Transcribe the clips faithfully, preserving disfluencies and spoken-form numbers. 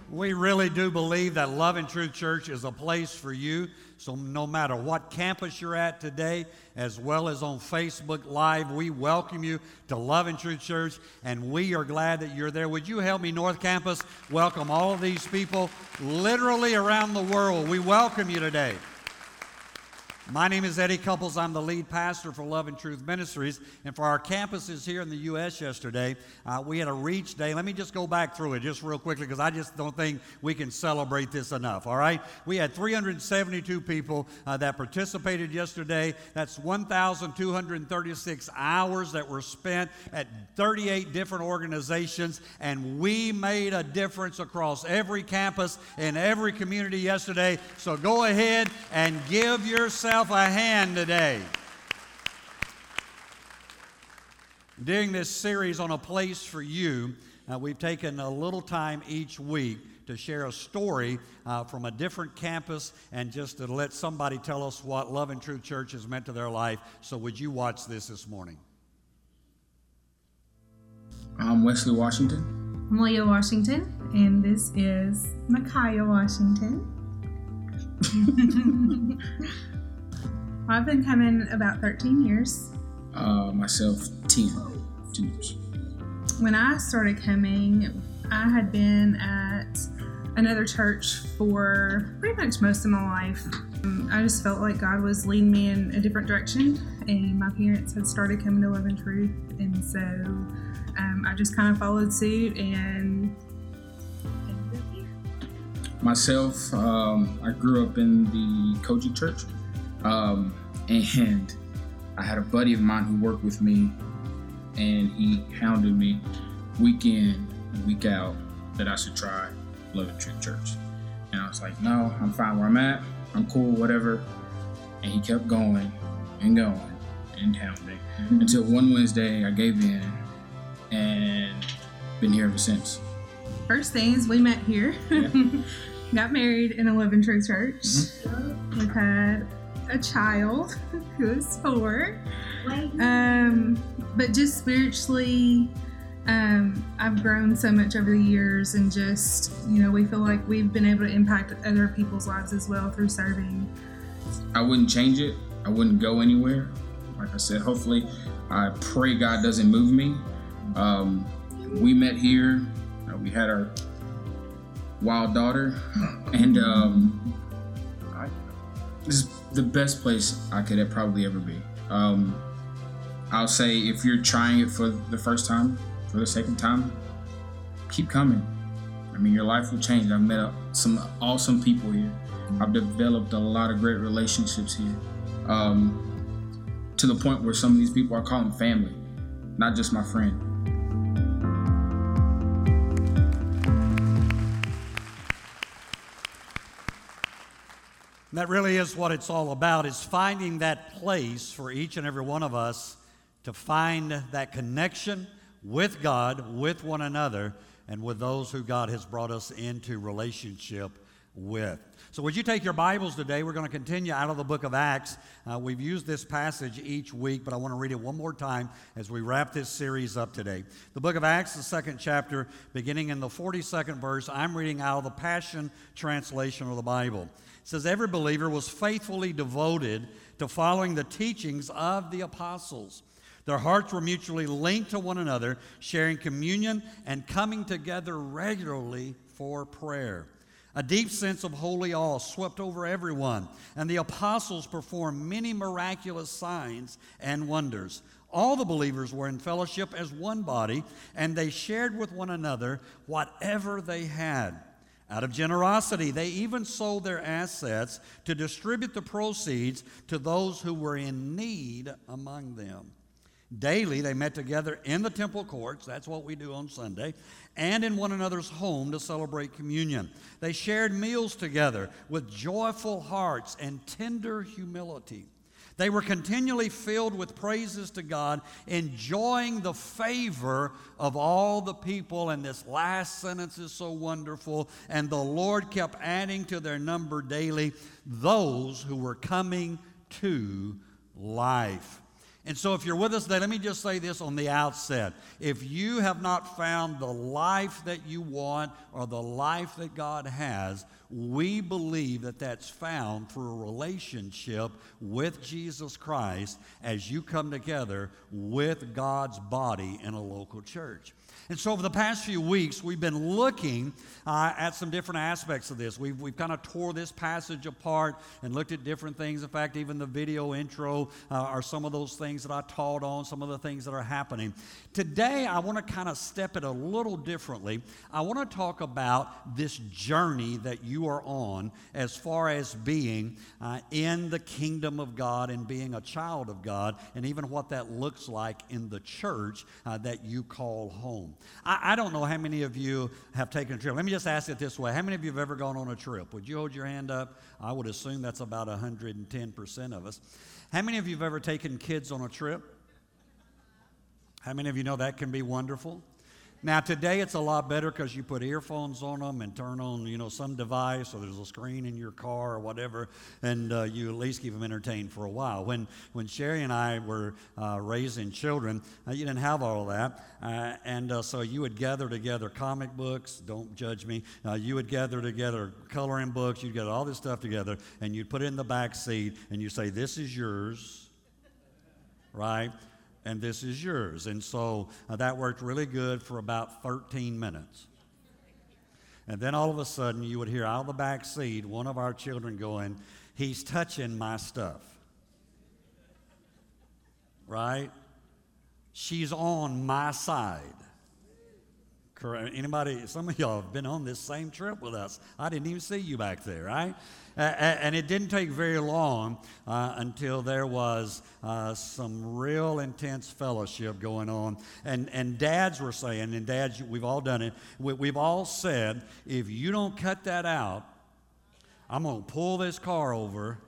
We really do believe that Love and Truth Church is a place for you. So no matter what campus you're at today, as well as on Facebook Live, we welcome you to Love and Truth Church, and we are glad that you're there. Would you help me, North Campus, welcome all of these people literally around the world. We welcome you today. My name is Eddie Couples. I'm the lead pastor for Love and Truth Ministries. And for our campuses here in the U S yesterday, uh, we had a Reach Day. Let me just go back through it just real quickly because I just don't think we can celebrate this enough, all right? We had three hundred seventy-two people uh, that participated yesterday. That's one thousand two hundred thirty-six hours that were spent at thirty-eight different organizations. And we made a difference across every campus in every community yesterday. So go ahead and give yourself a hand today. During this series on A Place for You, uh, we've taken a little time each week to share a story uh, from a different campus and just to let somebody tell us what Love and Truth Church has meant to their life. So would you watch this this morning? I'm Wesley Washington. I'm Leah Washington, and this is Micaiah Washington. I've been coming about thirteen years. Uh, myself, ten. ten years. When I started coming, I had been at another church for pretty much most of my life. Um, I just felt like God was leading me in a different direction, and my parents had started coming to Love and Truth, and so um, I just kind of followed suit and ended up here. Myself, um, I grew up in the Kojic Church. Um, and I had a buddy of mine who worked with me, and he hounded me week in and week out that I should try Love and Truth Church. And I was like, no, I'm fine where I'm at. I'm cool, whatever. And he kept going and going and hounding mm-hmm. until one Wednesday I gave in and been here ever since. First thing is we met here, yeah. Got married in a Love and Truth Church. Mm-hmm. We've had a child who is four, um, but just spiritually, um, I've grown so much over the years, and just, you know, we feel like we've been able to impact other people's lives as well through serving. I wouldn't change it. I wouldn't go anywhere. Like I said, hopefully, I pray God doesn't move me. Um, we met here. Uh, we had our wild daughter, and um, I, this is the best place I could probably ever be. Um, I'll say if you're trying it for the first time, for the second time, keep coming. I mean, your life will change. I've met some awesome people here. I've developed a lot of great relationships here, um, to the point where some of these people, I call them family, not just my friend. That really is what it's all about, is finding that place for each and every one of us to find that connection with God, with one another, and with those who God has brought us into relationship with. So would you take your Bibles today? We're going to continue out of the book of Acts. Uh, we've used this passage each week, but I want to read it one more time as we wrap this series up today. The book of Acts, the second chapter, beginning in the forty-second verse. I'm reading out of the Passion Translation of the Bible. It says, every believer was faithfully devoted to following the teachings of the apostles. Their hearts were mutually linked to one another, sharing communion and coming together regularly for prayer. A deep sense of holy awe swept over everyone, and the apostles performed many miraculous signs and wonders. All the believers were in fellowship as one body, and they shared with one another whatever they had. Out of generosity, they even sold their assets to distribute the proceeds to those who were in need among them. Daily, they met together in the temple courts, that's what we do on Sunday, and in one another's home to celebrate communion. They shared meals together with joyful hearts and tender humility. They were continually filled with praises to God, enjoying the favor of all the people. And this last sentence is so wonderful. And the Lord kept adding to their number daily those who were coming to life. And so if you're with us today, let me just say this on the outset. If you have not found the life that you want or the life that God has, we believe that that's found through a relationship with Jesus Christ as you come together with God's body in a local church. And so over the past few weeks, we've been looking uh, at some different aspects of this. We've, we've kind of tore this passage apart and looked at different things. In fact, even the video intro uh, are some of those things that I taught on, some of the things that are happening. Today, I want to kind of step it a little differently. I want to talk about this journey that you are on as far as being uh, in the kingdom of God and being a child of God, and even what that looks like in the church uh, that you call home. I, I don't know how many of you have taken a trip. Let me just ask it this way. How many of you have ever gone on a trip? Would you hold your hand up? I would assume that's about one hundred ten percent of us. How many of you have ever taken kids on a trip? How many of you know that can be wonderful? Now, today it's a lot better because you put earphones on them and turn on, you know, some device, or there's a screen in your car or whatever, and uh, you at least keep them entertained for a while. When when Sherry and I were uh, raising children, uh, you didn't have all of that, uh, and uh, so you would gather together comic books. Don't judge me. Uh, you would gather together coloring books. You'd get all this stuff together, and you'd put it in the back seat, and you say, "This is yours," right? And this is yours. And so uh, that worked really good for about thirteen minutes. And then all of a sudden you would hear out of the back seat one of our children going, "He's touching my stuff." Right? She's on my side. Correct. Anybody, some of y'all have been on this same trip with us. I didn't even see you back there, right? Uh, and it didn't take very long uh, until there was uh, some real intense fellowship going on. And, and dads were saying, and dads, we've all done it, we, we've all said, if you don't cut that out, I'm going to pull this car over.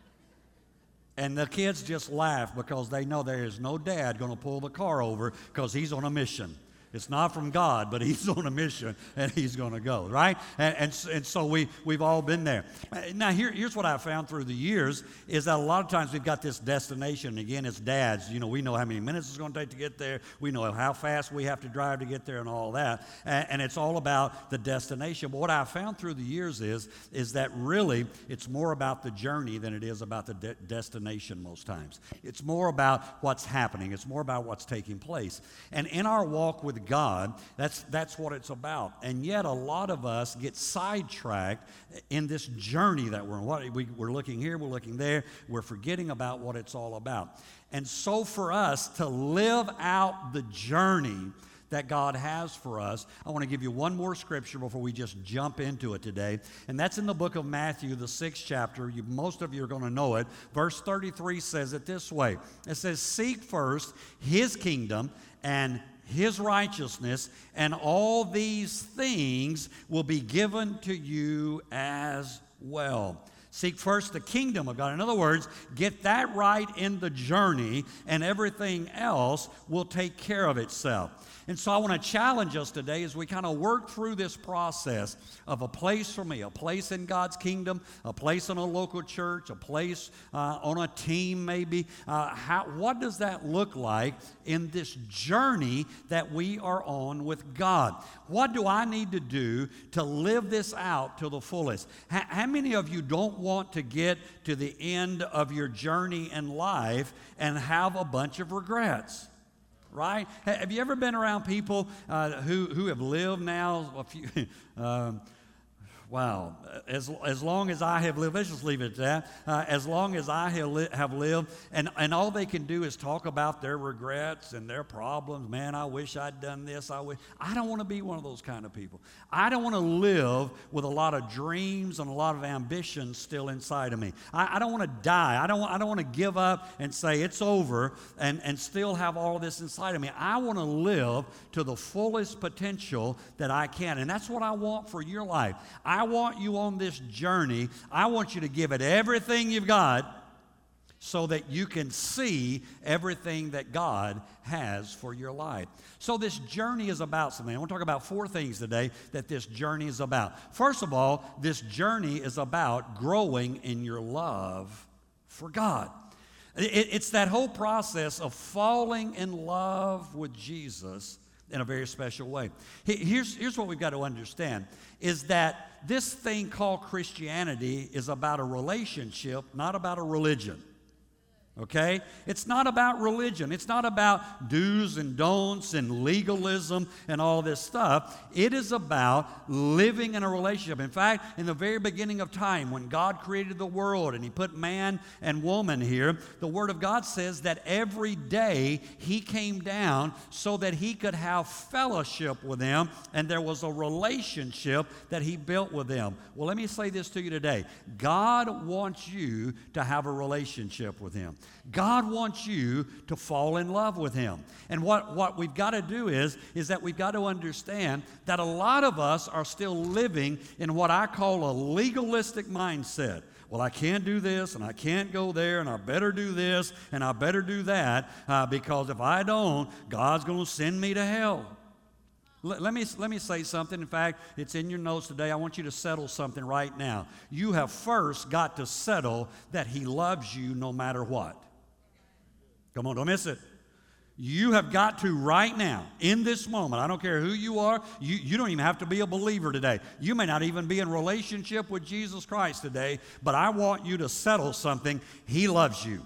And the kids just laugh because they know there is no dad going to pull the car over because he's on a mission. It's not from God, but he's on a mission, and he's going to go, right? And, and, and so we, we've all been there. Now, here, here's what I've found through the years is that a lot of times we've got this destination. Again, it's dads. You know, we know how many minutes it's going to take to get there. We know how fast we have to drive to get there and all that. And, and it's all about the destination. But what I've found through the years is, is that really it's more about the journey than it is about the de- destination most times. It's more about what's happening. It's more about what's taking place. And in our walk with God, that's that's what it's about. And yet a lot of us get sidetracked in this journey that we're in. What, we, we're looking here, we're looking there, we're forgetting about what it's all about. And so for us to live out the journey that God has for us, I want to give you one more scripture before we just jump into it today. And that's in the book of Matthew, the sixth chapter. You, most of you are going to know it. Verse thirty-three says it this way. It says, "Seek first his kingdom and his righteousness, and all these things will be given to you as well." Seek first the kingdom of God. In other words, get that right in the journey, and everything else will take care of itself. And so I want to challenge us today as we kind of work through this process of a place for me, a place in God's kingdom, a place in a local church, a place uh, on a team maybe. Uh, how, what does that look like in this journey that we are on with God? What do I need to do to live this out to the fullest? H- how many of you don't want to get to the end of your journey in life and have a bunch of regrets? Right? Have you ever been around people uh, who, who have lived now a few, um, wow, as, as long as I have lived, let's just leave it at that, uh, as long as I have, li- have lived, and, and all they can do is talk about their regrets and their problems. Man, I wish I'd done this. I wish. I don't want to be one of those kind of people. I don't want to live with a lot of dreams and a lot of ambitions still inside of me. I, I don't want to die. I don't, I don't want to give up and say it's over and, and still have all of this inside of me. I want to live to the fullest potential that I can, and that's what I want for your life. I want you on this journey. I want you to give it everything you've got so that you can see everything that God has for your life. So this journey is about something. I want to talk about four things today that this journey is about. First of all, this journey is about growing in your love for God. It, it's that whole process of falling in love with Jesus in a very special way. Here's, here's what we've got to understand, is that this thing called Christianity is about a relationship, not about a religion. Okay? It's not about religion. It's not about do's and don'ts and legalism and all this stuff. It is about living in a relationship. In fact, in the very beginning of time, when God created the world and He put man and woman here, the Word of God says that every day He came down so that He could have fellowship with them, and there was a relationship that He built with them. Well, let me say this to you today. God wants you to have a relationship with Him. God wants you to fall in love with Him. And what, what we've got to do is, is that we've got to understand that a lot of us are still living in what I call a legalistic mindset. Well, I can't do this, and I can't go there, and I better do this, and I better do that, uh, because if I don't, God's going to send me to hell. Let me, let me say something. In fact, it's in your notes today. I want you to settle something right now. You have first got to settle that He loves you no matter what. Come on, don't miss it. You have got to right now, in this moment, I don't care who you are, you, you don't even have to be a believer today. You may not even be in relationship with Jesus Christ today, but I want you to settle something. He loves you.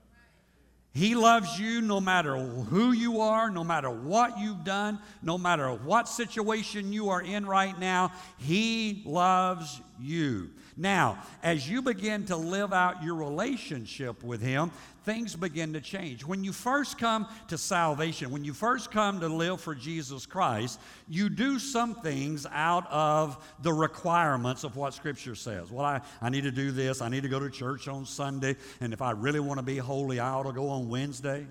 He loves you no matter who you are, no matter what you've done, no matter what situation you are in right now. He loves you. Now, as you begin to live out your relationship with Him, things begin to change. When you first come to salvation, when you first come to live for Jesus Christ, you do some things out of the requirements of what Scripture says. Well, I, I need to do this. I need to go to church on Sunday. And if I really want to be holy, I ought to go on Wednesday.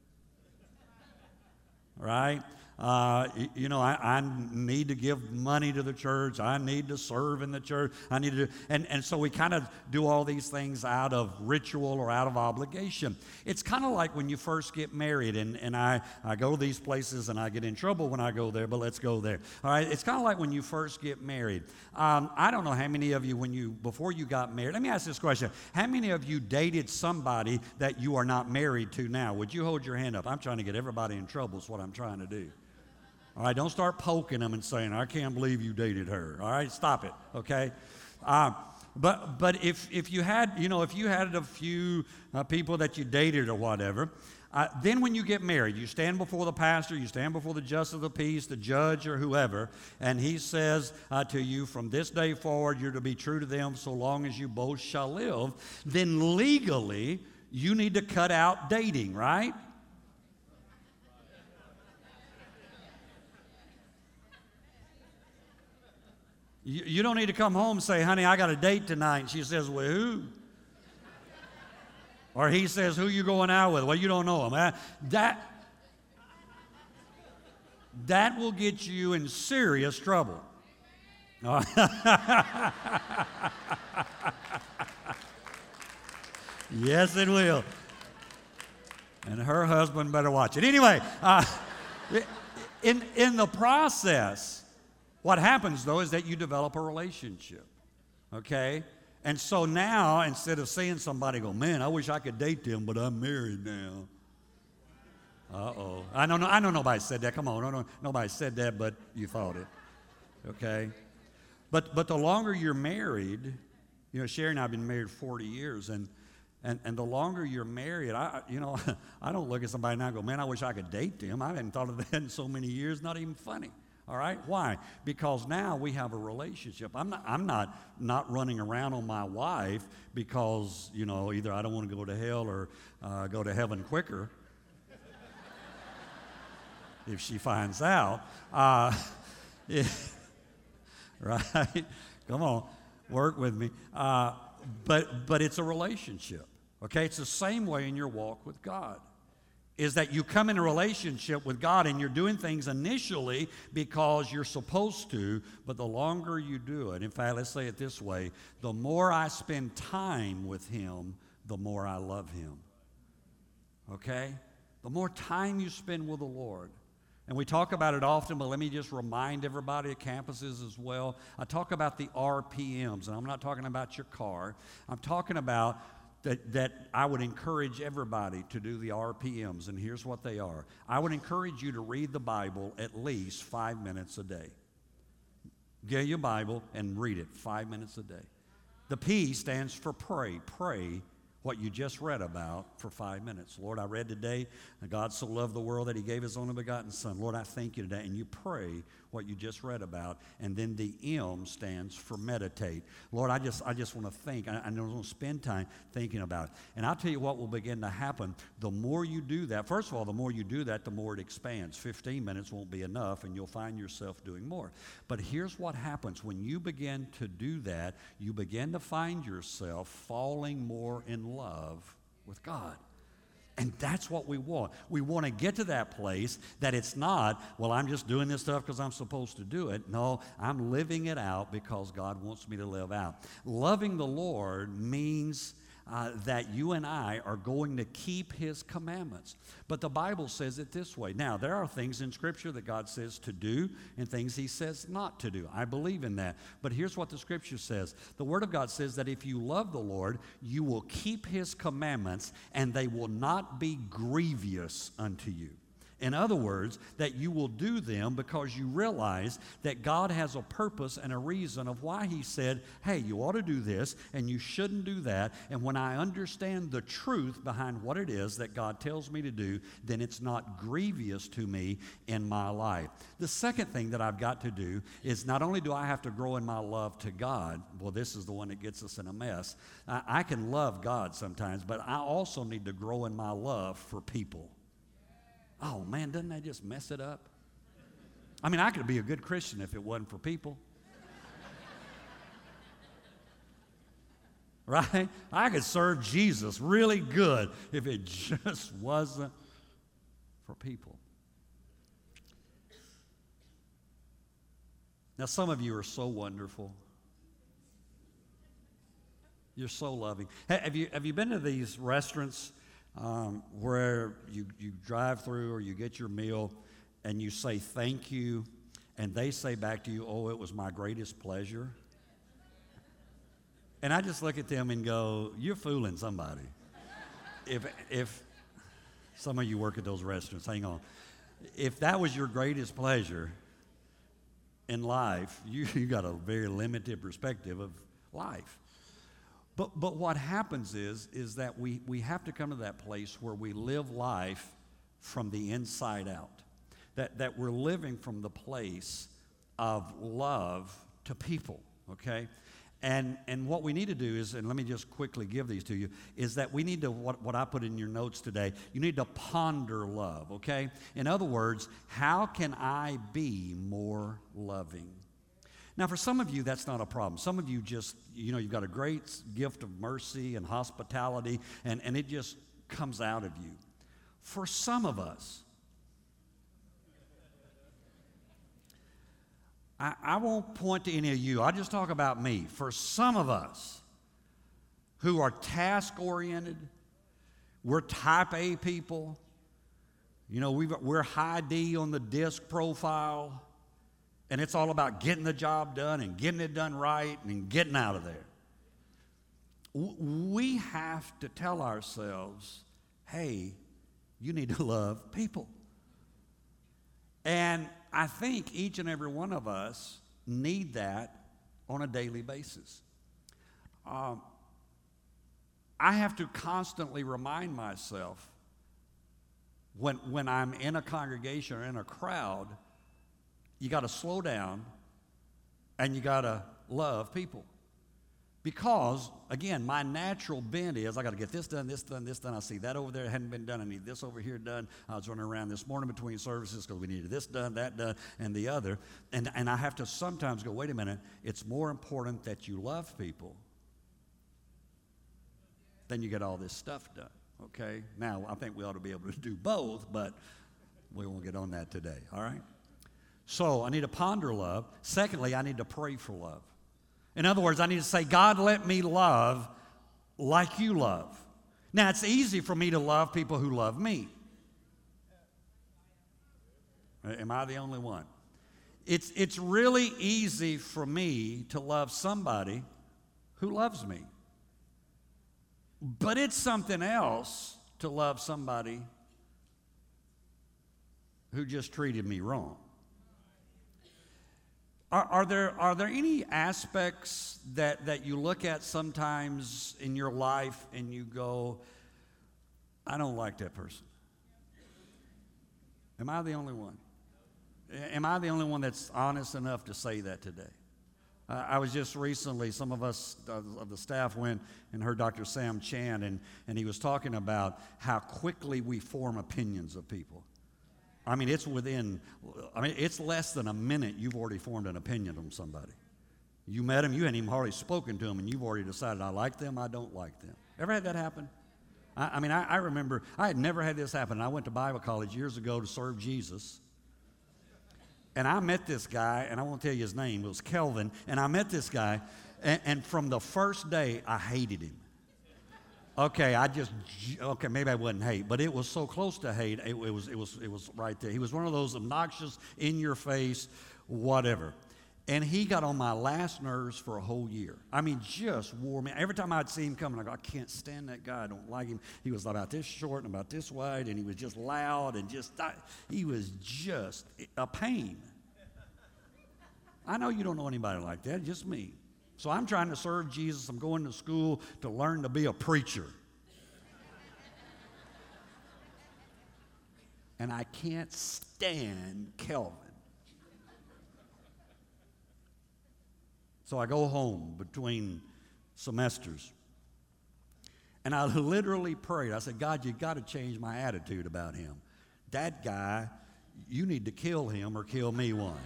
Right? Uh, you know, I, I need to give money to the church. I need to serve in the church. I need to, do, and, and so we kind of do all these things out of ritual or out of obligation. It's kind of like when you first get married, and, and I, I go to these places and I get in trouble when I go there, but let's go there. All right, it's kind of like when you first get married. Um, I don't know how many of you, when you, before you got married, let me ask this question. How many of you dated somebody that you are not married to now? Would you hold your hand up? I'm trying to get everybody in trouble is what I'm trying to do. All right, don't start poking them and saying, I can't believe you dated her. All right, stop it, okay? Uh, but but if, if you had, you know, if you had a few uh, people that you dated or whatever, uh, then when you get married, you stand before the pastor, you stand before the justice of the peace, the judge or whoever, and he says uh, to you, from this day forward, you're to be true to them so long as you both shall live. Then legally, you need to cut out dating, right? You, you don't need to come home and say, honey, I got a date tonight. And she says, well, who? Or he says, who you going out with? Well, you don't know him. Uh, that, that will get you in serious trouble. Yes, it will. And her husband better watch it. Anyway, uh, in, in the process, what happens, though, is that you develop a relationship, okay? And so now, instead of seeing somebody go, man, I wish I could date them, but I'm married now. Uh-oh. I know, I know nobody said that. Come on, no, no, nobody said that, but you thought it, okay? But but the longer you're married, you know, Sherry and I have been married forty years, and and, and the longer you're married, I you know, I don't look at somebody now and go, man, I wish I could date them. I haven't thought of that in so many years, not even funny. All right, why? Because now we have a relationship. I'm not, I'm not, not running around on my wife because, you know, either I don't want to go to hell or uh, go to heaven quicker if she finds out. Uh, yeah, right? Come on, work with me. Uh, but, but it's a relationship, okay? It's the same way in your walk with God. Is that you come in a relationship with God and you're doing things initially because you're supposed to, but the longer you do it, in fact, let's say it this way, the more I spend time with Him, the more I love Him. Okay? The more time you spend with the Lord. And we talk about it often, but let me just remind everybody at campuses as well. I talk about the R P Ms, and I'm not talking about your car. I'm talking about that, that I would encourage everybody to do the R P Ms, and here's what they are. I would encourage you to read the Bible at least five minutes a day. Get your Bible and read it five minutes a day. The P stands for pray. Pray what you just read about for five minutes. Lord, I read today, God so loved the world that he gave his only begotten Son. Lord, I thank you today. And you pray what you just read about. And then the M stands for meditate. Lord, I just I just want to think. I, I want to spend time thinking about it. And I'll tell you what will begin to happen. The more you do that, first of all, the more you do that, the more it expands. fifteen minutes won't be enough, and you'll find yourself doing more. But here's what happens. When you begin to do that, you begin to find yourself falling more in love with God. And that's what we want. We want to get to that place that it's not, well, I'm just doing this stuff because I'm supposed to do it. No, I'm living it out because God wants me to live out. Loving the Lord means uh, that you and I are going to keep his commandments. But the Bible says it this way. Now, there are things in Scripture that God says to do and things he says not to do. I believe in that. But here's what the Scripture says. The Word of God says that if you love the Lord, you will keep his commandments, and they will not be grievous unto you. In other words, that you will do them because you realize that God has a purpose and a reason of why he said, hey, you ought to do this and you shouldn't do that. And when I understand the truth behind what it is that God tells me to do, then it's not grievous to me in my life. The second thing that I've got to do is not only do I have to grow in my love to God, well, this is the one that gets us in a mess. I, I can love God sometimes, but I also need to grow in my love for people. Oh, man, doesn't that just mess it up? I mean, I could be a good Christian if it wasn't for people. Right? I could serve Jesus really good if it just wasn't for people. Now, some of you are so wonderful. You're so loving. Have you, have you been to these restaurants Um, where you, you drive through or you get your meal and you say thank you, and they say back to you, oh, it was my greatest pleasure? And I just look at them and go, you're fooling somebody. if, if some of you work at those restaurants, hang on. If that was your greatest pleasure in life, you, you got a very limited perspective of life. But but what happens is, is that we, we have to come to that place where we live life from the inside out. That, that we're living from the place of love to people, okay? And and what we need to do is, and let me just quickly give these to you, is that we need to, what, what I put in your notes today, you need to ponder love, okay? In other words, how can I be more loving? Now, for some of you, that's not a problem. Some of you just, you know, you've got a great gift of mercy and hospitality, and, and it just comes out of you. For some of us, I, I won't point to any of you. I'll just talk about me. For some of us who are task-oriented, we're type A people. You know, we've, we're high D on the DISC profile. And it's all about getting the job done and getting it done right and getting out of there. We have to tell ourselves, hey, you need to love people. And I think each and every one of us need that on a daily basis. Um, I have to constantly remind myself when, when I'm in a congregation or in a crowd, you got to slow down and you got to love people. Because, again, my natural bent is I got to get this done, this done, this done. I see that over there hadn't been done. I need this over here done. I was running around this morning between services because we needed this done, that done, and the other. And, and I have to sometimes go, wait a minute, it's more important that you love people than you get all this stuff done, okay? Now, I think we ought to be able to do both, but we won't get on that today, all right? So I need to ponder love. Secondly, I need to pray for love. In other words, I need to say, God, let me love like you love. Now, it's easy for me to love people who love me. Am I the only one? It's, it's really easy for me to love somebody who loves me. But it's something else to love somebody who just treated me wrong. Are, are there are there any aspects that, that you look at sometimes in your life and you go, I don't like that person? Am I the only one? Am I the only one that's honest enough to say that today? Uh, I was just recently, some of us uh, of the staff went and heard Doctor Sam Chan, and, and he was talking about how quickly we form opinions of people. I mean, it's within, I mean, it's less than a minute you've already formed an opinion on somebody. You met them, you hadn't even hardly spoken to them, and you've already decided, I like them, I don't like them. Ever had that happen? I, I mean, I, I remember, I had never had this happen. I went to Bible college years ago to serve Jesus. And I met this guy, and I won't tell you his name, it was Kelvin, and I met this guy, and, and from the first day, I hated him. Okay, I just, okay, maybe I wouldn't hate, but it was so close to hate, it, it was, it was, it was right there. He was one of those obnoxious, in your face, whatever. And he got on my last nerves for a whole year. I mean, just wore me. Every time I'd see him coming, I go, I can't stand that guy. I don't like him. He was about this short and about this wide, and he was just loud and just, he was just a pain. I know you don't know anybody like that, just me. So I'm trying to serve Jesus. I'm going to school to learn to be a preacher. And I can't stand Kelvin. So I go home between semesters. And I literally prayed. I said, God, you got to change my attitude about him. That guy, you need to kill him or kill me one.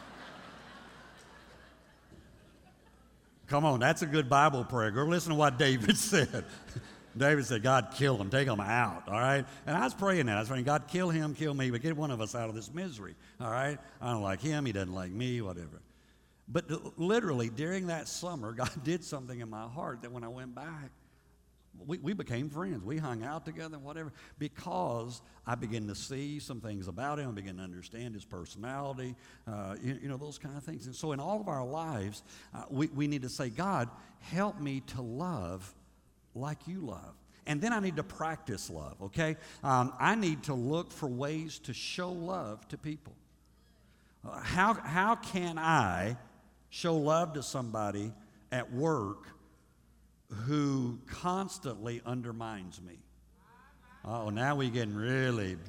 Come on, that's a good Bible prayer. Girl, listen to what David said. David said, God, kill him, take him out, all right? And I was praying that. I was praying, God, kill him, kill me, but get one of us out of this misery, all right? I don't like him, he doesn't like me, whatever. But literally, during that summer, God did something in my heart that when I went back, we, we became friends. We hung out together, whatever, because I began to see some things about him, I began to understand his personality, uh, you, you know, those kind of things. And so in all of our lives, uh, we, we need to say, God, help me to love like you love. And then I need to practice love, okay? Um, I need to look for ways to show love to people. Uh, how, how can I show love to somebody at work who constantly undermines me? Oh, now we're getting really...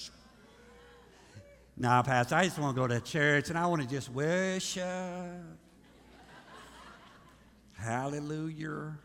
Now, Pastor, I just want to go to church and I want to just worship. Hallelujah.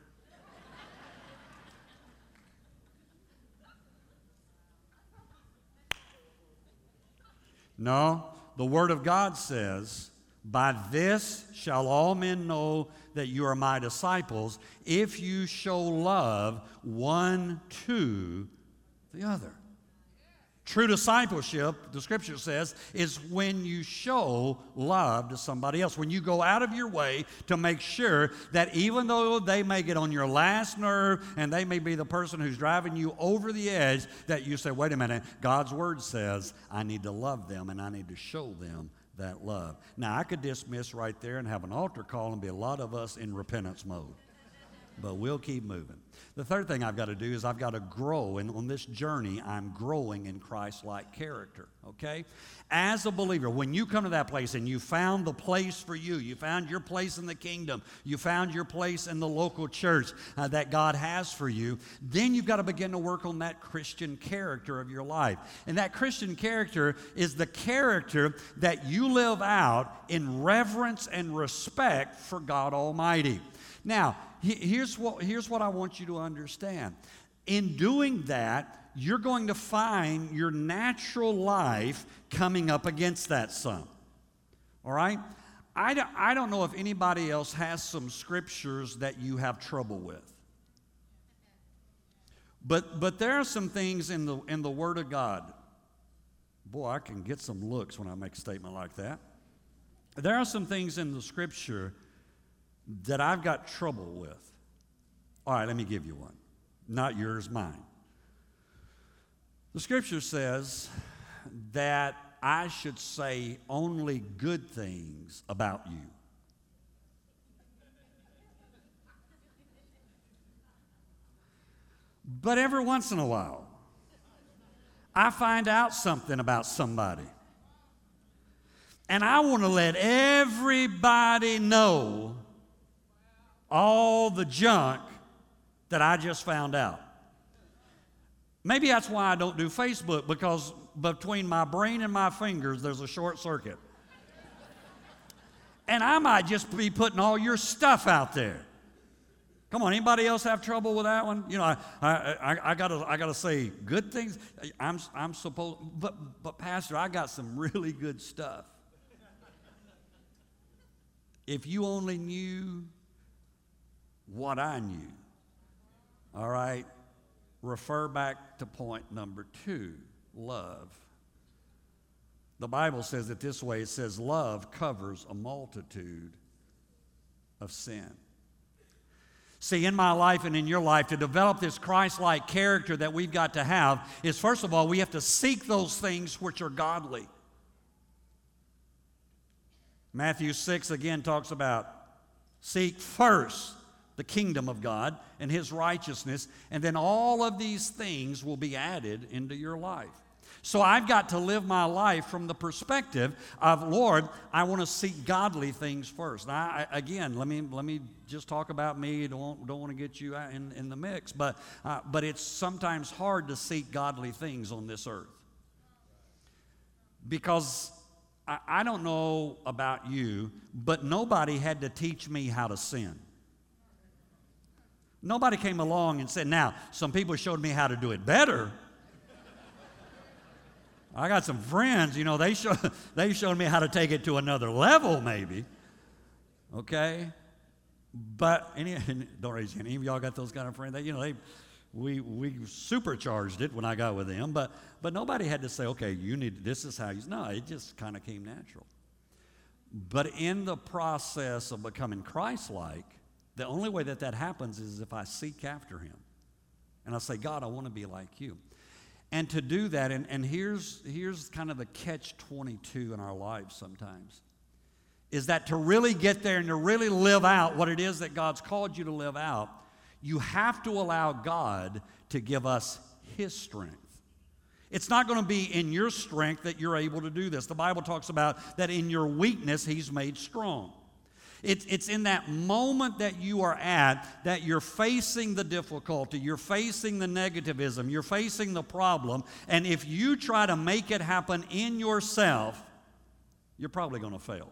No, the Word of God says, by this shall all men know that you are my disciples, if you show love one to the other. True discipleship, the Scripture says, is when you show love to somebody else. When you go out of your way to make sure that even though they may get on your last nerve and they may be the person who's driving you over the edge, that you say, wait a minute, God's Word says I need to love them and I need to show them that love. Now, I could dismiss right there and have an altar call and be a lot of us in repentance mode. But we'll keep moving. The third thing I've got to do is I've got to grow. And on this journey, I'm growing in Christ-like character, okay? As a believer, when you come to that place and you found the place for you, you found your place in the kingdom, you found your place in the local church uh, that God has for you, then you've got to begin to work on that Christian character of your life. And that Christian character is the character that you live out in reverence and respect for God Almighty. Now, here's what, here's what I want you to understand. In doing that, you're going to find your natural life coming up against that some. All right? I don't, I don't know if anybody else has some scriptures that you have trouble with. But, but there are some things in the, in the Word of God. Boy, I can get some looks when I make a statement like that. There are some things in the Scripture that I've got trouble with. All right, let me give you one. Not yours, mine. The Scripture says that I should say only good things about you. But every once in a while, I find out something about somebody. And I want to let everybody know all the junk that I just found out. Maybe that's why I don't do Facebook, because between my brain and my fingers, there's a short circuit. And I might just be putting all your stuff out there. Come on, anybody else have trouble with that one? You know, I, I, I, I gotta, I gotta say good things. I'm, I'm supposed, but, but Pastor, I got some really good stuff. If you only knew what I knew, all right, refer back to point number two, love. The Bible says it this way. It says love covers a multitude of sin. See, in my life and in your life, to develop this Christ-like character that we've got to have is, first of all, we have to seek those things which are godly. Matthew six again talks about seek first the kingdom of God and His righteousness, and then all of these things will be added into your life. So I've got to live my life from the perspective of, Lord, I want to seek godly things first. Now, I, again, let me let me just talk about me. Don't don't want to get you in, in the mix, but uh, but it's sometimes hard to seek godly things on this earth, because I, I don't know about you, but nobody had to teach me how to sin. Nobody came along and said, now, some people showed me how to do it better. I got some friends, you know, they, show, they showed me how to take it to another level, maybe. Okay? But, any, don't raise your hand. Any of y'all got those kind of friends? They, you know, they, we, we supercharged it when I got with them, but, but nobody had to say, okay, you need, this is how you, no, it just kind of came natural. But in the process of becoming Christ-like, the only way that that happens is if I seek after Him. And I say, God, I want to be like you. And to do that, and, and here's, here's kind of the catch twenty-two in our lives sometimes, is that to really get there and to really live out what it is that God's called you to live out, you have to allow God to give us His strength. It's not going to be in your strength that you're able to do this. The Bible talks about that in your weakness He's made strong. It's, it's in that moment that you are at that you're facing the difficulty, you're facing the negativism, you're facing the problem, and if you try to make it happen in yourself, you're probably going to fail.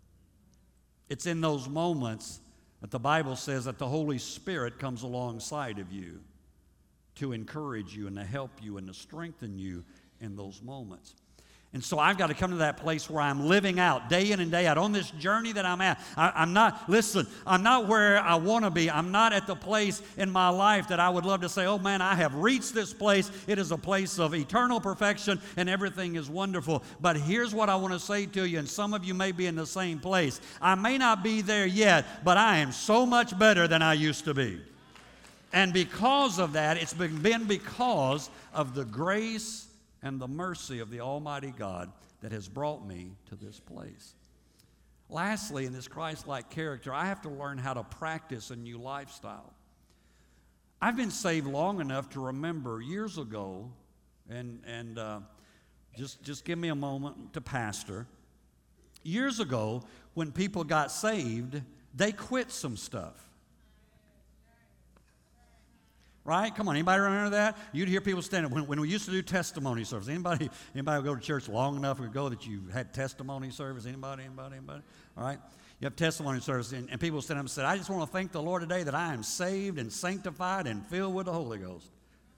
It's in those moments that the Bible says that the Holy Spirit comes alongside of you to encourage you and to help you and to strengthen you in those moments. And so I've got to come to that place where I'm living out day in and day out on this journey that I'm at. I, I'm not, listen, I'm not where I want to be. I'm not at the place in my life that I would love to say, oh man, I have reached this place. It is a place of eternal perfection and everything is wonderful. But here's what I want to say to you, and some of you may be in the same place. I may not be there yet, but I am so much better than I used to be. And because of that, it's been because of the grace and the mercy of the Almighty God that has brought me to this place. Lastly, in this Christ-like character, I have to learn how to practice a new lifestyle. I've been saved long enough to remember years ago, and, and uh, just, just give me a moment to pastor. Years ago, when people got saved, they quit some stuff. Right? Come on, anybody remember that? You'd hear people standing, when, when we used to do testimony service. Anybody, anybody go to church long enough ago that you had testimony service? Anybody, anybody, anybody? All right? You have testimony service, and, and people stand up and say, I just want to thank the Lord today that I am saved and sanctified and filled with the Holy Ghost.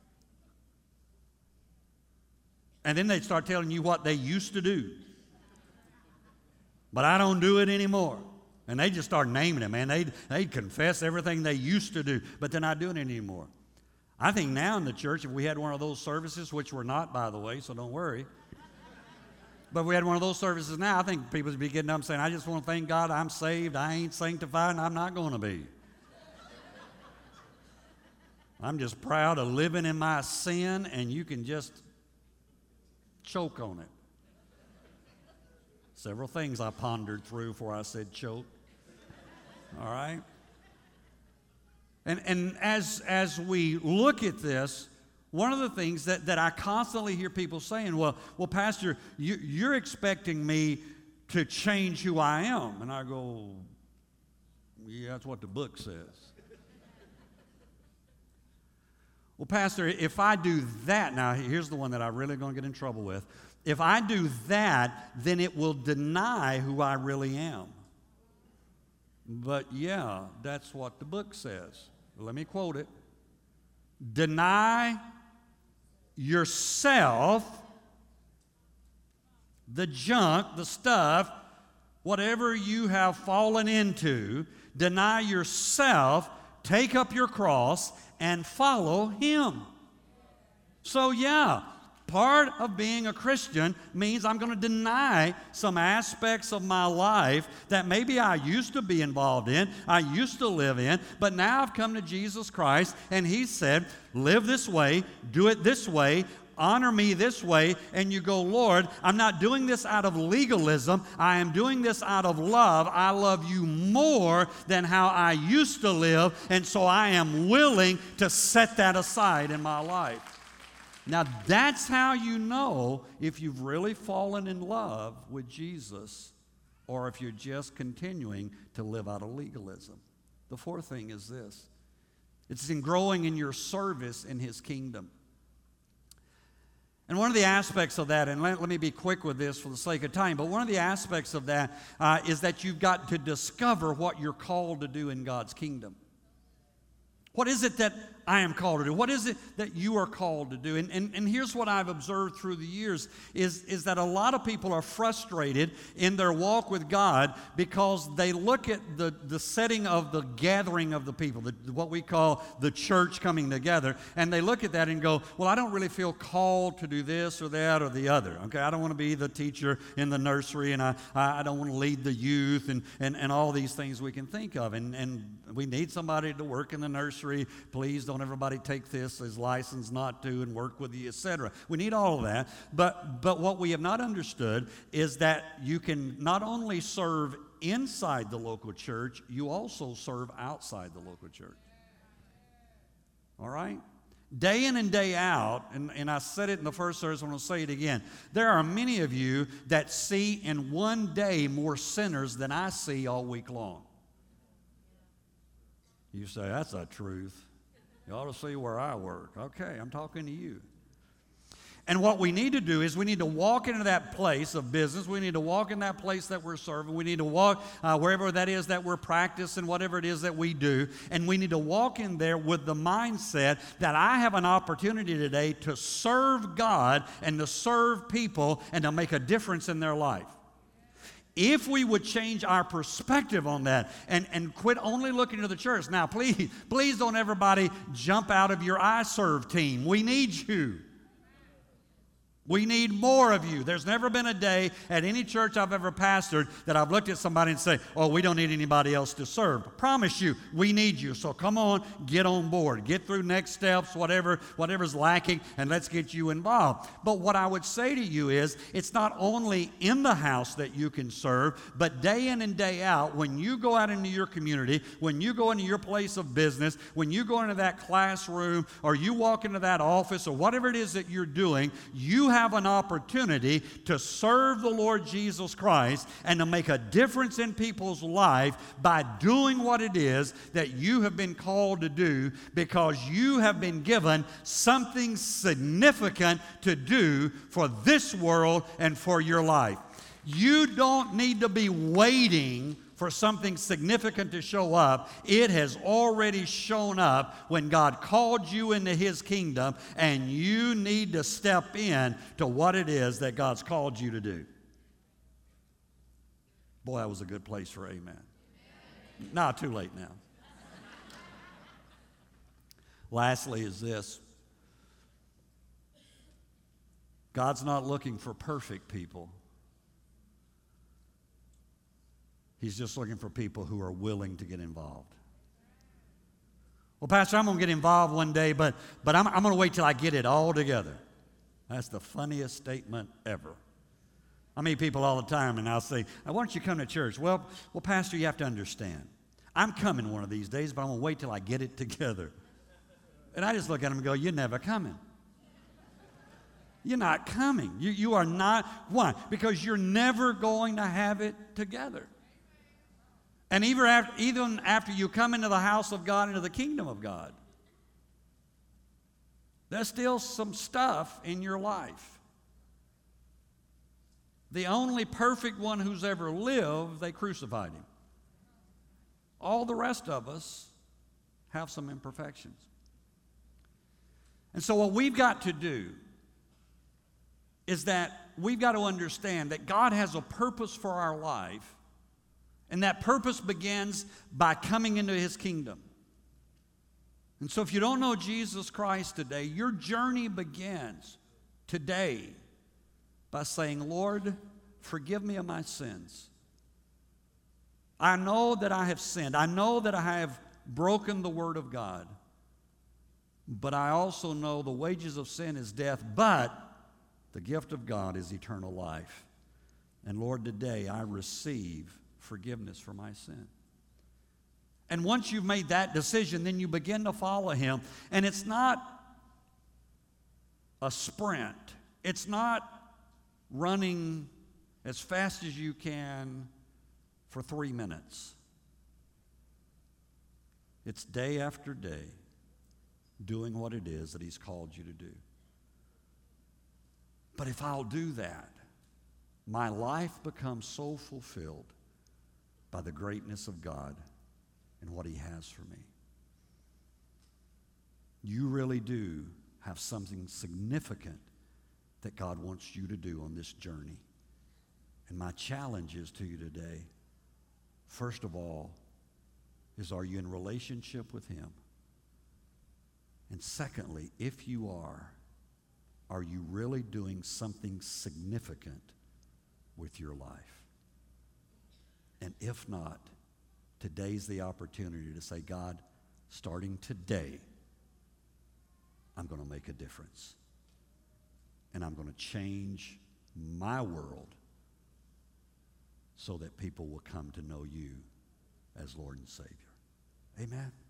And then they'd start telling you what they used to do. But I don't do it anymore. And they just start naming it, man. They'd, they'd confess everything they used to do, but they're not doing it anymore. I think now in the church, if we had one of those services, which we're not, by the way, so don't worry. But if we had one of those services now, I think people would be getting up and saying, I just want to thank God I'm saved, I ain't sanctified, and I'm not going to be. I'm just proud of living in my sin, and you can just choke on it. Several things I pondered through before I said choke. All right? And, and as, as we look at this, one of the things that, that I constantly hear people saying, well, well, Pastor, you, you're expecting me to change who I am. And I go, yeah, that's what the book says. Well, Pastor, if I do that, now here's the one that I'm really going to get in trouble with. If I do that, then it will deny who I really am. But yeah, that's what the book says. Let me quote it. Deny yourself the junk, the stuff, whatever you have fallen into. Deny yourself, take up your cross, and follow Him. So yeah, part of being a Christian means I'm going to deny some aspects of my life that maybe I used to be involved in, I used to live in, but now I've come to Jesus Christ and He said, live this way, do it this way, honor me this way, and you go, Lord, I'm not doing this out of legalism. I am doing this out of love. I love you more than how I used to live, and so I am willing to set that aside in my life. Now, that's how you know if you've really fallen in love with Jesus or if you're just continuing to live out of legalism. The fourth thing is this. It's in growing in your service in His kingdom. And one of the aspects of that, and let, let me be quick with this for the sake of time, but one of the aspects of that uh, is that you've got to discover what you're called to do in God's kingdom. What is it that I am called to do? What is it that you are called to do? And, and, and here's what I've observed through the years is, is that a lot of people are frustrated in their walk with God because they look at the, the setting of the gathering of the people, the, what we call the church coming together, and they look at that and go, well, I don't really feel called to do this or that or the other. Okay, I don't want to be the teacher in the nursery, and I, I don't want to lead the youth and, and, and all these things we can think of. And, and we need somebody to work in the nursery. Please don't everybody take this as license not to and work with you, et cetera. We need all of that. But, but what we have not understood is that you can not only serve inside the local church, you also serve outside the local church. All right? Day in and day out, and, and I said it in the first service, I'm going to say it again. There are many of you that see in one day more sinners than I see all week long. You say, that's the truth. You ought to see where I work. Okay, I'm talking to you. And what we need to do is we need to walk into that place of business. We need to walk in that place that we're serving. We need to walk uh, wherever that is that we're practicing, whatever it is that we do. And we need to walk in there with the mindset that I have an opportunity today to serve God and to serve people and to make a difference in their life. If we would change our perspective on that and, and quit only looking to the church. Now, please, please don't everybody jump out of your I serve team. We need you. We need more of you. There's never been a day at any church I've ever pastored that I've looked at somebody and say, oh, we don't need anybody else to serve. I promise you, we need you. So come on, get on board. Get through next steps, whatever, whatever's lacking, and let's get you involved. But what I would say to you is, it's not only in the house that you can serve, but day in and day out, when you go out into your community, when you go into your place of business, when you go into that classroom, or you walk into that office, or whatever it is that you're doing, you have have an opportunity to serve the Lord Jesus Christ and to make a difference in people's life by doing what it is that you have been called to do, because you have been given something significant to do for this world and for your life. You don't need to be waiting for something significant to show up. It has already shown up when God called you into His kingdom, and you need to step in to what it is that God's called you to do. Boy, that was a good place for amen. Nah, too late now. Lastly is this. God's not looking for perfect people. He's just looking for people who are willing to get involved. Well, Pastor, I'm going to get involved one day, but, but I'm, I'm going to wait till I get it all together. That's the funniest statement ever. I meet people all the time, and I'll say, why don't you come to church? Well, well, Pastor, you have to understand. I'm coming one of these days, but I'm going to wait till I get it together. And I just look at him and go, you're never coming. You're not coming. You, you are not. Why? Because you're never going to have it together. And even after, even after you come into the house of God, into the kingdom of God, there's still some stuff in your life. The only perfect one who's ever lived, they crucified him. All the rest of us have some imperfections. And so what we've got to do is that we've got to understand that God has a purpose for our life, and that purpose begins by coming into His kingdom. And so if you don't know Jesus Christ today, your journey begins today by saying, Lord, forgive me of my sins. I know that I have sinned. I know that I have broken the Word of God. But I also know the wages of sin is death, but the gift of God is eternal life. And Lord, today I receive forgiveness for my sin. And once you've made that decision, then you begin to follow Him. And it's not a sprint. It's not running as fast as you can for three minutes. It's day after day doing what it is that He's called you to do. But if I'll do that, my life becomes so fulfilled by the greatness of God and what He has for me. You really do have something significant that God wants you to do on this journey. And my challenge is to you today, first of all, is are you in relationship with Him? And secondly, if you are, are you really doing something significant with your life? And if not, today's the opportunity to say, God, starting today, I'm going to make a difference. And I'm going to change my world so that people will come to know You as Lord and Savior. Amen.